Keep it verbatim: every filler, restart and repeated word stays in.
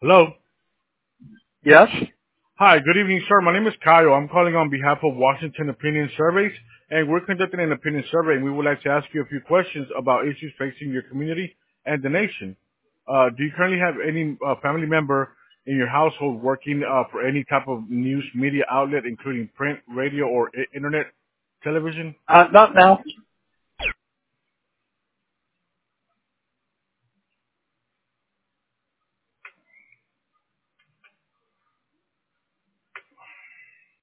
Hello. Yes. Hi, good evening, sir. My name is Kyle. I'm calling on behalf of Washington Opinion Surveys, and we're conducting an opinion survey, and we would like to ask you a few questions about issues facing your community and the nation. Uh, do you currently have any uh, family member in your household working uh, for any type of news media outlet, including print, radio, or I- internet television? Uh, not now.